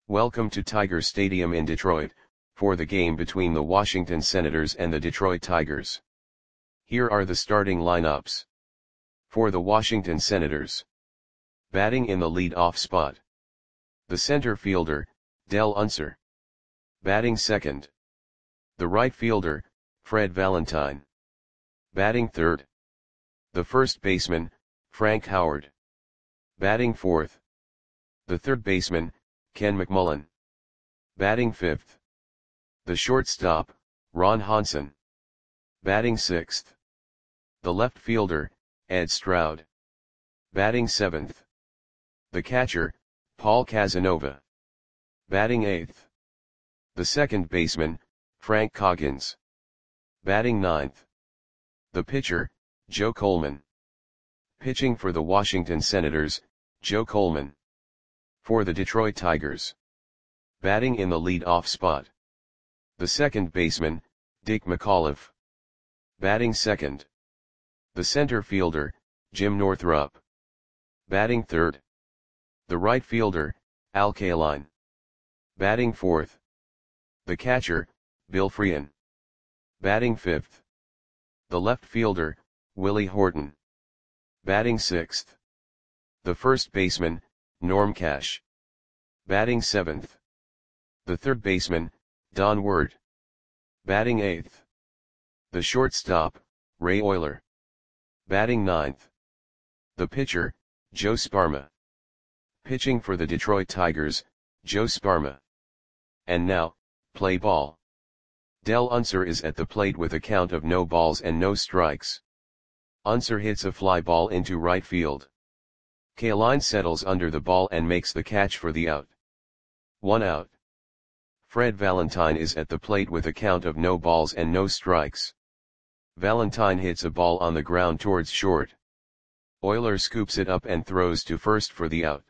Welcome to Tiger Stadium in Detroit, for the game between the Washington Senators and the Detroit Tigers. Here are the starting lineups. For the Washington Senators. Batting in the lead-off spot. The center fielder, Dell Unser. Batting second. The right fielder, Fred Valentine. Batting third. The first baseman, Frank Howard. Batting fourth. The third baseman, Ken McMullen. Batting fifth. The shortstop, Ron Hansen. Batting sixth. The left fielder, Ed Stroud. Batting seventh. The catcher, Paul Casanova. Batting eighth. The second baseman, Frank Coggins. Batting ninth. The pitcher, Joe Coleman. Pitching for the Washington Senators, Joe Coleman. For the Detroit Tigers. Batting in the lead-off spot. The second baseman, Dick McAuliffe. Batting second. The center fielder, Jim Northrup. Batting third. The right fielder, Al Kaline. Batting fourth. The catcher, Bill Frein. Batting fifth. The left fielder, Willie Horton. Batting sixth. The first baseman, Norm Cash. Batting seventh. The third baseman, Don Ward. Batting eighth. The shortstop, Ray Oyler. Batting ninth. The pitcher, Joe Sparma. Pitching for the Detroit Tigers, Joe Sparma. And now, play ball. Dell Unser is at the plate with a count of no balls and no strikes. Unser hits a fly ball into right field. Kaline settles under the ball and makes the catch for the out. 1 out. Fred Valentine is at the plate with a count of no balls and no strikes. Valentine hits a ball on the ground towards short. Oyler scoops it up and throws to first for the out.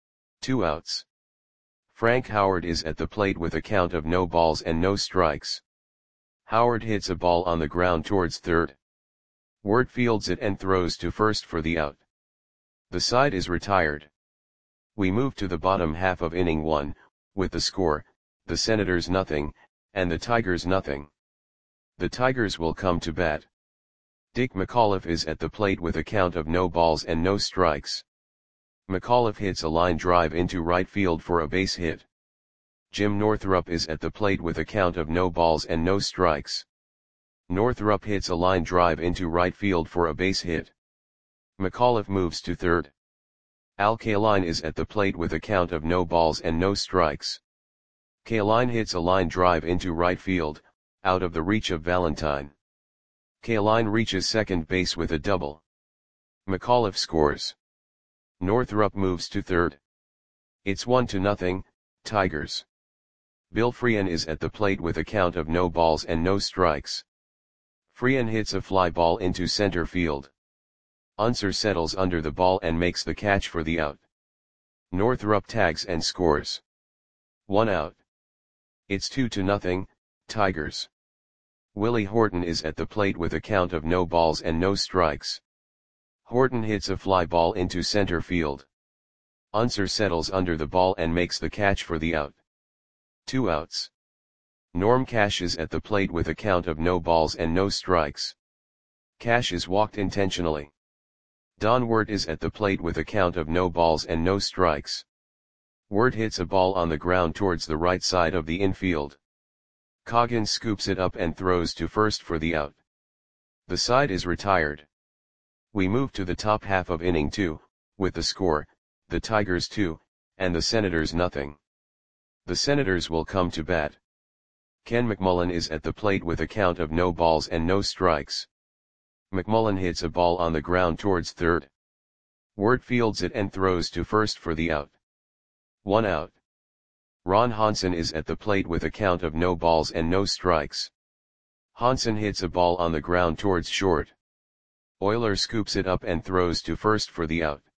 2 outs. Frank Howard is at the plate with a count of no balls and no strikes. Howard hits a ball on the ground towards third. Ward fields it and throws to first for the out. The side is retired. We move to the bottom half of inning 1, with the score, the Senators nothing, and the Tigers nothing. The Tigers will come to bat. Dick McAuliffe is at the plate with a count of no balls and no strikes. McAuliffe hits a line drive into right field for a base hit. Jim Northrup is at the plate with a count of no balls and no strikes. Northrup hits a line drive into right field for a base hit. McAuliffe moves to third. Al Kaline is at the plate with a count of no balls and no strikes. Kaline hits a line drive into right field, out of the reach of Valentine. Kaline reaches second base with a double. McAuliffe scores. Northrup moves to third. It's 1-0, Tigers. Bill Frein is at the plate with a count of no balls and no strikes. Frein hits a fly ball into center field. Unser settles under the ball and makes the catch for the out. Northrup tags and scores. 1 out. It's 2-0, Tigers. Willie Horton is at the plate with a count of no balls and no strikes. Horton hits a fly ball into center field. Unser settles under the ball and makes the catch for the out. 2 outs. Norm Cash is at the plate with a count of no balls and no strikes. Cash is walked intentionally. Don Ward is at the plate with a count of no balls and no strikes. Ward hits a ball on the ground towards the right side of the infield. Coggins scoops it up and throws to first for the out. The side is retired. We move to the top half of inning 2, with the score, the Tigers 2, and the Senators nothing. The Senators will come to bat. Ken McMullen is at the plate with a count of no balls and no strikes. McMullen hits a ball on the ground towards third. Ward fields it and throws to first for the out. 1 out. Ron Hansen is at the plate with a count of no balls and no strikes. Hansen hits a ball on the ground towards short. Oyler scoops it up and throws to first for the out.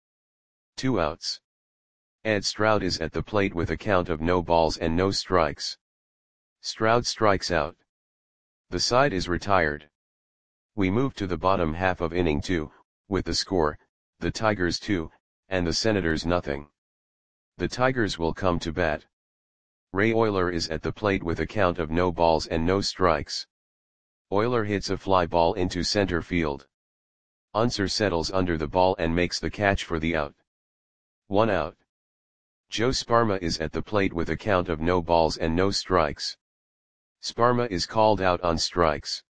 2 outs. Ed Stroud is at the plate with a count of no balls and no strikes. Stroud strikes out. The side is retired. We move to the bottom half of inning 2, with the score, the Tigers 2, and the Senators nothing. The Tigers will come to bat. Ray Oyler is at the plate with a count of no balls and no strikes. Oyler hits a fly ball into center field. Unser settles under the ball and makes the catch for the out. 1 out. Joe Sparma is at the plate with a count of no balls and no strikes. Sparma is called out on strikes.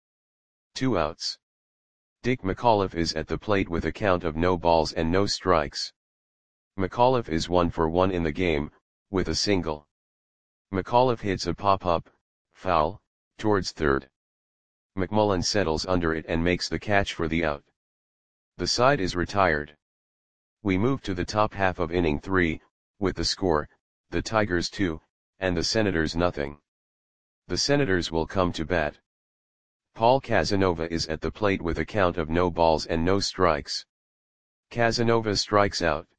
2 outs. Dick McAuliffe is at the plate with a count of no balls and no strikes. McAuliffe is 1 for 1 in the game, with a single. McAuliffe hits a pop-up, foul, towards third. McMullen settles under it and makes the catch for the out. The side is retired. We move to the top half of inning 3, with the score, the Tigers 2, and the Senators nothing. The Senators will come to bat. Paul Casanova is at the plate with a count of no balls and no strikes. Casanova strikes out.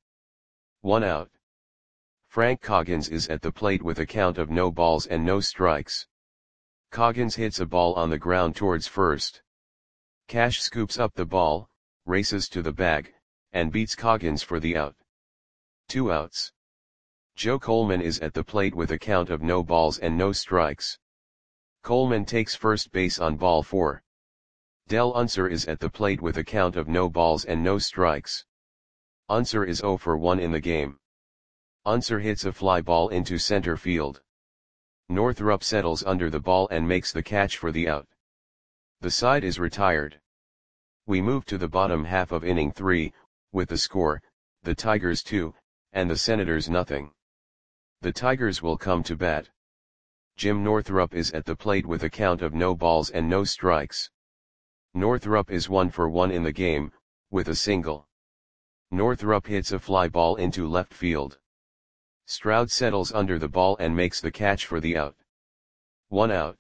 1 out. Frank Coggins is at the plate with a count of no balls and no strikes. Coggins hits a ball on the ground towards first. Cash scoops up the ball, races to the bag, and beats Coggins for the out. 2 outs. Joe Coleman is at the plate with a count of no balls and no strikes. Coleman takes first base on ball 4. Del Unser is at the plate with a count of no balls and no strikes. Unser is 0 for 1 in the game. Unser hits a fly ball into center field. Northrup settles under the ball and makes the catch for the out. The side is retired. We move to the bottom half of inning 3, with the score, the Tigers 2, and the Senators nothing. The Tigers will come to bat. Jim Northrup is at the plate with a count of no balls and no strikes. Northrup is 1 for 1 in the game, with a single. Northrup hits a fly ball into left field. Stroud settles under the ball and makes the catch for the out. 1 out.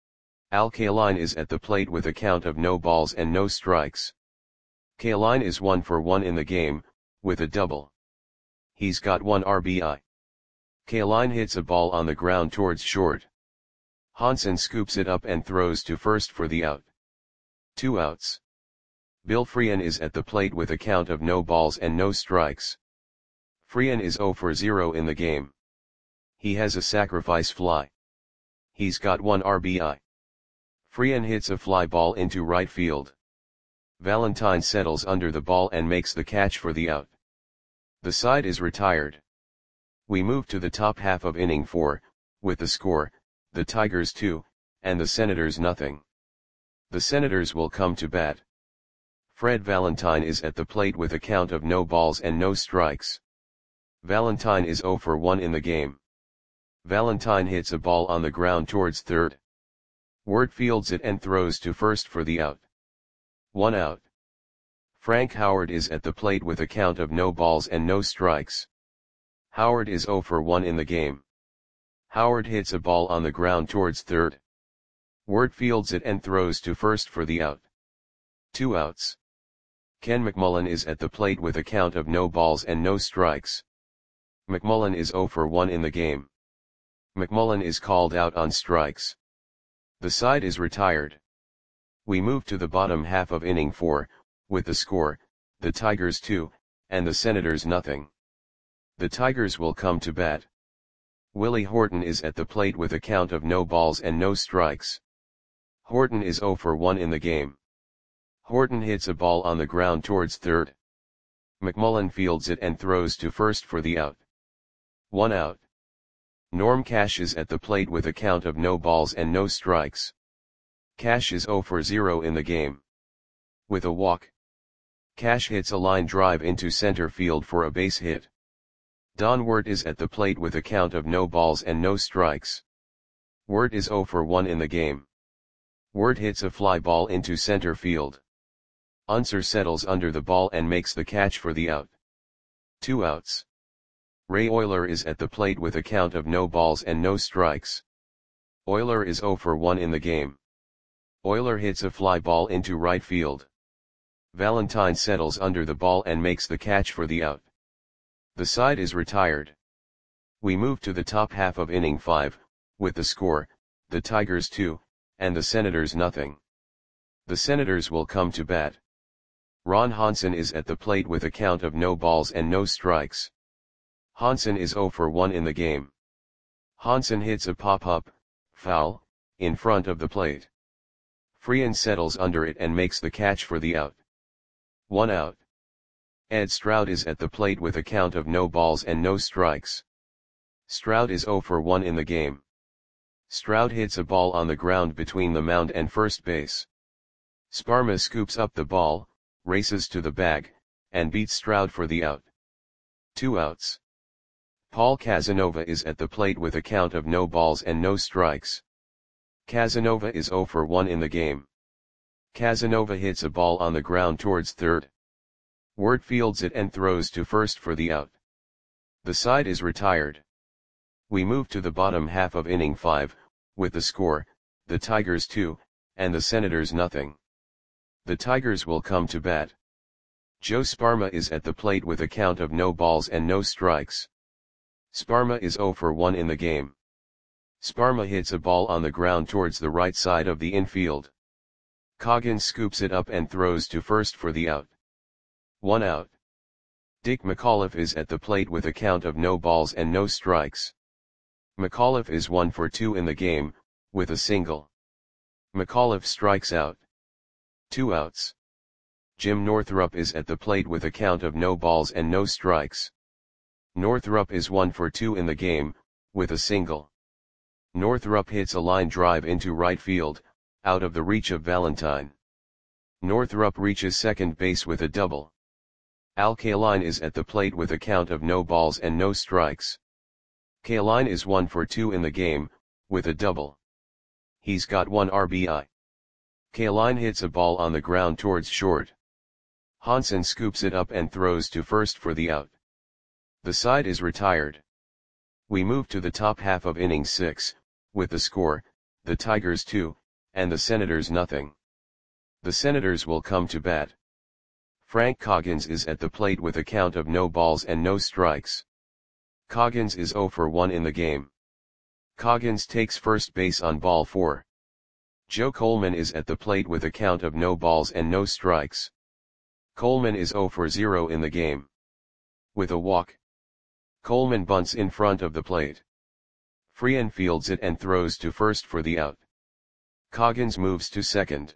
Al Kaline is at the plate with a count of no balls and no strikes. Kaline is 1 for 1 in the game, with a double. He's got 1 RBI. Kaline hits a ball on the ground towards short. Hansen scoops it up and throws to first for the out. 2 outs. Bill Freehan is at the plate with a count of no balls and no strikes. Freehan is 0 for 0 in the game. He has a sacrifice fly. He's got 1 RBI. Freehan hits a fly ball into right field. Valentine settles under the ball and makes the catch for the out. The side is retired. We move to the top half of inning 4, with the score, the Tigers 2, and the Senators nothing. The Senators will come to bat. Fred Valentine is at the plate with a count of no balls and no strikes. Valentine is 0 for 1 in the game. Valentine hits a ball on the ground towards third. Wirt fields it and throws to first for the out. 1 out. Frank Howard is at the plate with a count of no balls and no strikes. Howard is 0 for 1 in the game. Howard hits a ball on the ground towards third. Wirt fields it and throws to first for the out. 2 outs. Ken McMullen is at the plate with a count of no balls and no strikes. McMullen is 0 for 1 in the game. McMullen is called out on strikes. The side is retired. We move to the bottom half of inning 4, with the score, the Tigers 2, and the Senators nothing. The Tigers will come to bat. Willie Horton is at the plate with a count of no balls and no strikes. Horton is 0 for 1 in the game. Horton hits a ball on the ground towards third. McMullen fields it and throws to first for the out. 1 out. Norm Cash is at the plate with a count of no balls and no strikes. Cash is 0 for 0 in the game. With a walk, Cash hits a line drive into center field for a base hit. Don Wirt is at the plate with a count of no balls and no strikes. Wirt is 0 for 1 in the game. Wirt hits a fly ball into center field. Unser settles under the ball and makes the catch for the out. 2 outs. Ray Oyler is at the plate with a count of no balls and no strikes. Oyler is 0 for 1 in the game. Oyler hits a fly ball into right field. Valentine settles under the ball and makes the catch for the out. The side is retired. We move to the top half of inning 5, with the score, the Tigers 2, and the Senators nothing. The Senators will come to bat. Ron Hansen is at the plate with a count of no balls and no strikes. Hansen is 0 for 1 in the game. Hansen hits a pop-up, foul, in front of the plate. Frian settles under it and makes the catch for the out. 1 out. Ed Stroud is at the plate with a count of no balls and no strikes. Stroud is 0 for 1 in the game. Stroud hits a ball on the ground between the mound and first base. Sparma scoops up the ball, races to the bag, and beats Stroud for the out. 2 outs. Paul Casanova is at the plate with a count of no balls and no strikes. Casanova is 0 for 1 in the game. Casanova hits a ball on the ground towards third. Wirt fields it and throws to first for the out. The side is retired. We move to the bottom half of inning 5, with the score, the Tigers 2, and the Senators nothing. The Tigers will come to bat. Joe Sparma is at the plate with a count of no balls and no strikes. Sparma is 0 for 1 in the game. Sparma hits a ball on the ground towards the right side of the infield. Coggins scoops it up and throws to first for the out. 1 out. Dick McAuliffe is at the plate with a count of no balls and no strikes. McAuliffe is 1 for 2 in the game, with a single. McAuliffe strikes out. 2 outs. Jim Northrup is at the plate with a count of no balls and no strikes. Northrup is 1 for 2 in the game, with a single. Northrup hits a line drive into right field, out of the reach of Valentine. Northrup reaches second base with a double. Al Kaline is at the plate with a count of no balls and no strikes. Kaline is 1 for 2 in the game, with a double. He's got 1 RBI. Kaline hits a ball on the ground towards short. Hansen scoops it up and throws to first for the out. The side is retired. We move to the top half of inning 6, with the score, the Tigers 2, and the Senators nothing. The Senators will come to bat. Frank Coggins is at the plate with a count of no balls and no strikes. Coggins is 0 for 1 in the game. Coggins takes first base on ball 4. Joe Coleman is at the plate with a count of no balls and no strikes. Coleman is 0 for 0 in the game. With a walk, Coleman bunts in front of the plate. Frian fields it and throws to first for the out. Coggins moves to second.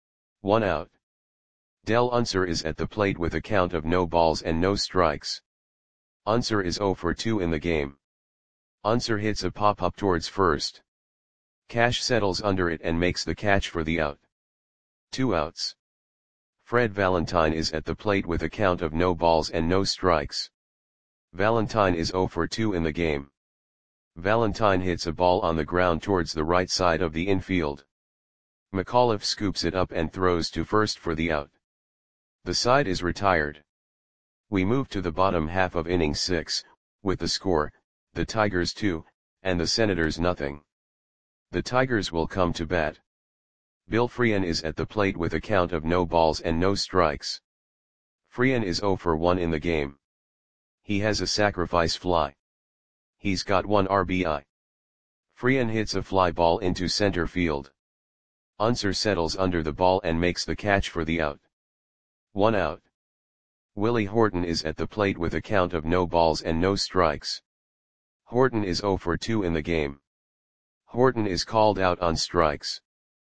1 out. Del Unser is at the plate with a count of no balls and no strikes. Unser is 0 for 2 in the game. Unser hits a pop-up towards first. Cash settles under it and makes the catch for the out. 2 outs. Fred Valentine is at the plate with a count of no balls and no strikes. Valentine is 0 for 2 in the game. Valentine hits a ball on the ground towards the right side of the infield. McAuliffe scoops it up and throws to first for the out. The side is retired. We move to the bottom half of inning 6, with the score, the Tigers 2, and the Senators nothing. The Tigers will come to bat. Bill Frian is at the plate with a count of no balls and no strikes. Frian is 0 for 1 in the game. He has a sacrifice fly. He's got 1 RBI. Frian hits a fly ball into center field. Unser settles under the ball and makes the catch for the out. 1 out. Willie Horton is at the plate with a count of no balls and no strikes. Horton is 0 for 2 in the game. Horton is called out on strikes.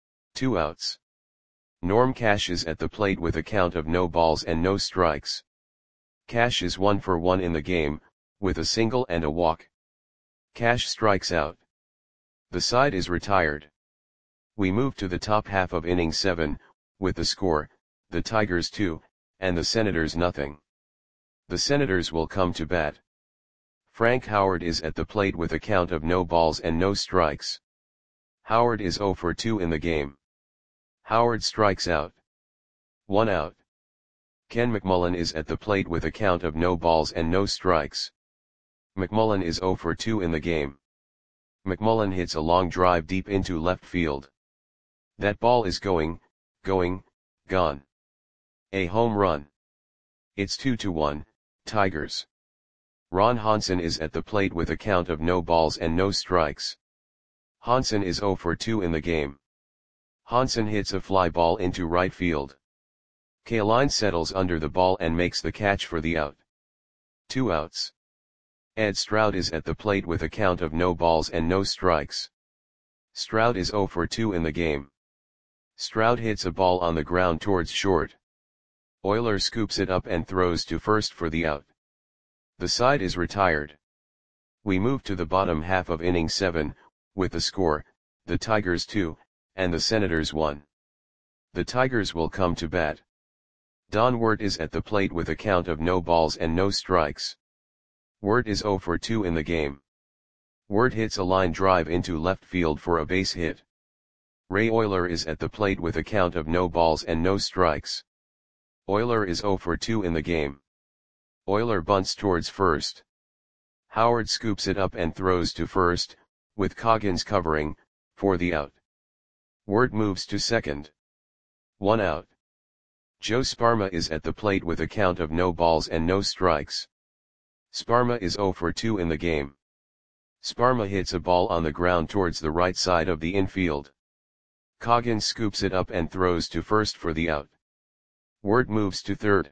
2 outs. Norm Cash is at the plate with a count of no balls and no strikes. Cash is 1 for 1 in the game, with a single and a walk. Cash strikes out. The side is retired. We move to the top half of inning 7, with the score, the Tigers 2, and the Senators nothing. The Senators will come to bat. Frank Howard is at the plate with a count of no balls and no strikes. Howard is 0 for 2 in the game. Howard strikes out. 1 out. Ken McMullen is at the plate with a count of no balls and no strikes. McMullen is 0 for 2 in the game. McMullen hits a long drive deep into left field. That ball is going, gone. A home run. It's 2-1, Tigers. Ron Hansen is at the plate with a count of no balls and no strikes. Hansen is 0 for 2 in the game. Hansen hits a fly ball into right field. Kaline settles under the ball and makes the catch for the out. 2 outs. Ed Stroud is at the plate with a count of no balls and no strikes. Stroud is 0 for 2 in the game. Stroud hits a ball on the ground towards short. Oyler scoops it up and throws to first for the out. The side is retired. We move to the bottom half of inning 7, with the score, the Tigers 2, and the Senators 1. The Tigers will come to bat. Don Wirt is at the plate with a count of no balls and no strikes. Wirt is 0 for 2 in the game. Wirt hits a line drive into left field for a base hit. Ray Oyler is at the plate with a count of no balls and no strikes. Oyler is 0 for 2 in the game. Oyler bunts towards first. Howard scoops it up and throws to first, with Coggins covering, for the out. Wirt moves to second. 1 out. Joe Sparma is at the plate with a count of no balls and no strikes. Sparma is 0 for 2 in the game. Sparma hits a ball on the ground towards the right side of the infield. Coggins scoops it up and throws to first for the out. Wirt moves to third.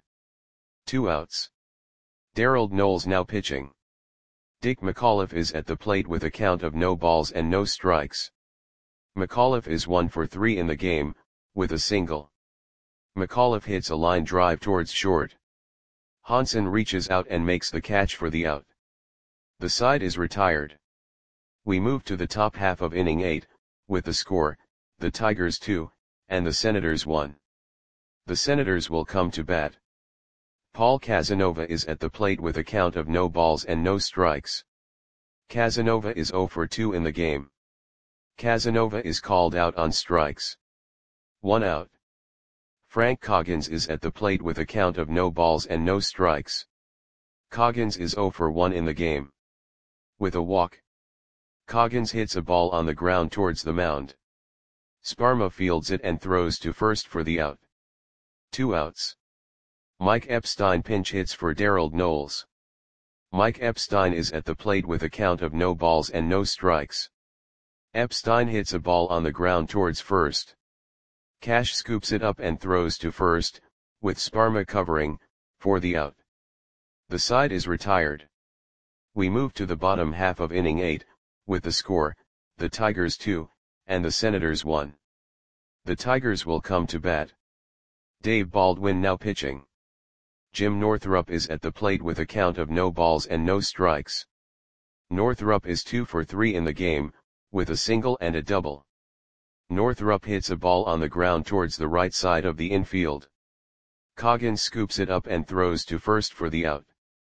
2 outs. Darrell Knowles now pitching. Dick McAuliffe is at the plate with a count of no balls and no strikes. McAuliffe is 1 for 3 in the game, with a single. McAuliffe hits a line drive towards short. Hansen reaches out and makes the catch for the out. The side is retired. We move to the top half of inning 8, with the score, the Tigers 2, and the Senators 1. The Senators will come to bat. Paul Casanova is at the plate with a count of no balls and no strikes. Casanova is 0 for 2 in the game. Casanova is called out on strikes. 1 out. Frank Coggins is at the plate with a count of no balls and no strikes. Coggins is 0 for 1 in the game. With a walk. Coggins hits a ball on the ground towards the mound. Sparma fields it and throws to first for the out. 2 outs. Mike Epstein pinch hits for Darrell Knowles. Mike Epstein is at the plate with a count of no balls and no strikes. Epstein hits a ball on the ground towards first. Cash scoops it up and throws to first, with Sparma covering, for the out. The side is retired. We move to the bottom half of inning 8, with the score, the Tigers 2, and the Senators 1. The Tigers will come to bat. Dave Baldwin now pitching. Jim Northrup is at the plate with a count of no balls and no strikes. Northrup is 2 for 3 in the game, with a single and a double. Northrup hits a ball on the ground towards the right side of the infield. Coggins scoops it up and throws to first for the out.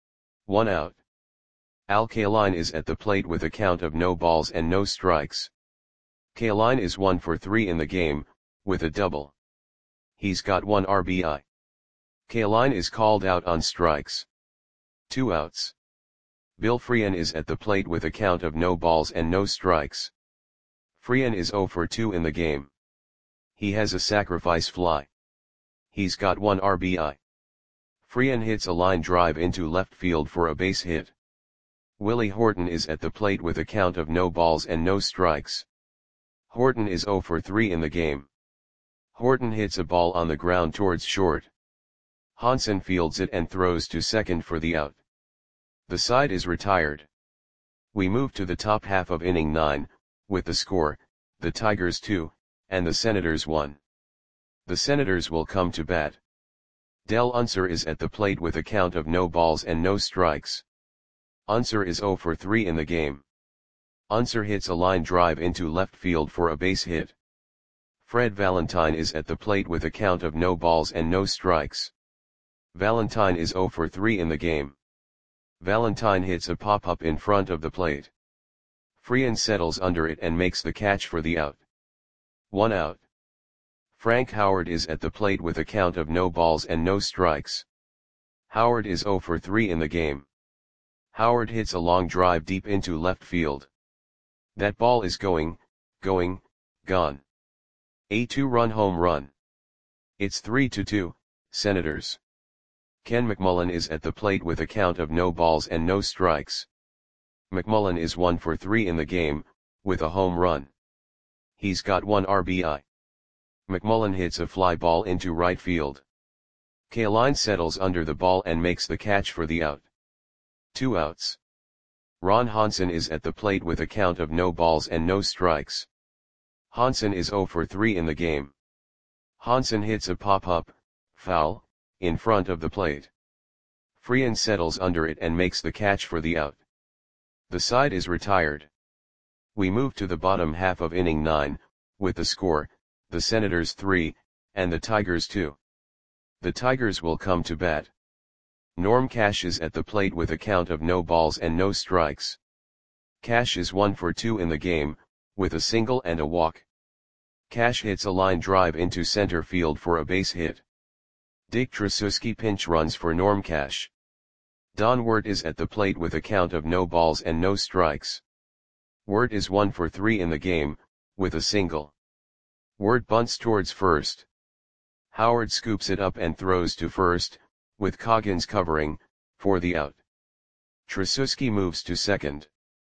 1 out. Al Kaline is at the plate with a count of no balls and no strikes. Kaline is 1 for 3 in the game, with a double. He's got 1 RBI. Kaline is called out on strikes. 2 outs. Bill Freehan is at the plate with a count of no balls and no strikes. Freehan is 0 for 2 in the game. He has a sacrifice fly. He's got 1 RBI. Freehan hits a line drive into left field for a base hit. Willie Horton is at the plate with a count of no balls and no strikes. Horton is 0 for 3 in the game. Horton hits a ball on the ground towards short. Hansen fields it and throws to second for the out. The side is retired. We move to the top half of inning 9, with the score, the Tigers 2, and the Senators 1. The Senators will come to bat. Del Unser is at the plate with a count of no balls and no strikes. Unser is 0 for 3 in the game. Unser hits a line drive into left field for a base hit. Fred Valentine is at the plate with a count of no balls and no strikes. Valentine is 0 for 3 in the game. Valentine hits a pop-up in front of the plate. Freehan settles under it and makes the catch for the out. 1 out. Frank Howard is at the plate with a count of no balls and no strikes. Howard is 0 for 3 in the game. Howard hits a long drive deep into left field. That ball is gone. A 2-run home run. It's 3-2, Senators. Ken McMullen is at the plate with a count of no balls and no strikes. McMullen is 1 for 3 in the game, with a home run. He's got 1 RBI. McMullen hits a fly ball into right field. Kaline settles under the ball and makes the catch for the out. 2 outs. Ron Hansen is at the plate with a count of no balls and no strikes. Hansen is 0 for 3 in the game. Hansen hits a pop-up, foul, in front of the plate. Freehan settles under it and makes the catch for the out. The side is retired. We move to the bottom half of inning 9, with the score, the Senators 3, and the Tigers 2. The Tigers will come to bat. Norm Cash is at the plate with a count of no balls and no strikes. Cash is 1 for 2 in the game, with a single and a walk. Cash hits a line drive into center field for a base hit. Dick Tracewski pinch runs for Norm Cash. Don Wirt is at the plate with a count of no balls and no strikes. Wirt is 1 for 3 in the game, with a single. Wirt bunts towards first. Howard scoops it up and throws to first, with Coggins covering, for the out. Tracewski moves to second.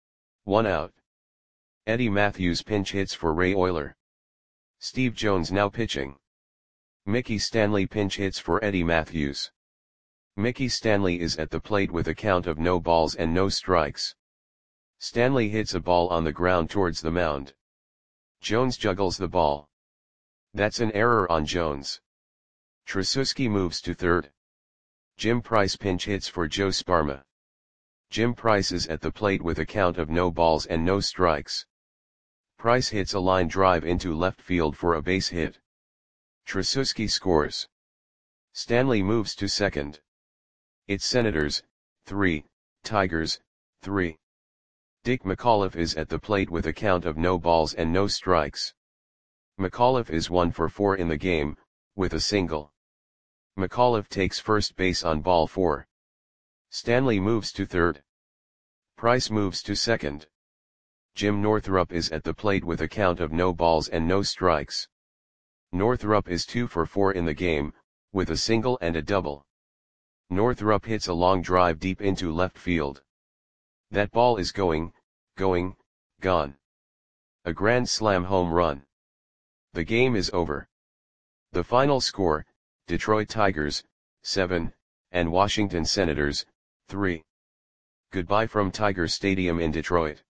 1 out. Eddie Matthews pinch hits for Ray Oyler. Steve Jones now pitching. Mickey Stanley pinch hits for Eddie Matthews. Mickey Stanley is at the plate with a count of no balls and no strikes. Stanley hits a ball on the ground towards the mound. Jones juggles the ball. That's an error on Jones. Tracewski moves to third. Jim Price pinch hits for Joe Sparma. Jim Price is at the plate with a count of no balls and no strikes. Price hits a line drive into left field for a base hit. Tracewski scores. Stanley moves to second. It's Senators, 3, Tigers, 3. Dick McAuliffe is at the plate with a count of no balls and no strikes. McAuliffe is 1 for 4 in the game, with a single. McAuliffe takes first base on ball 4. Stanley moves to third. Price moves to second. Jim Northrup is at the plate with a count of no balls and no strikes. Northrup is 2 for 4 in the game, with a single and a double. Northrup hits a long drive deep into left field. That ball is gone. A grand slam home run. The game is over. The final score, Detroit Tigers, 7, and Washington Senators, 3. Goodbye from Tiger Stadium in Detroit.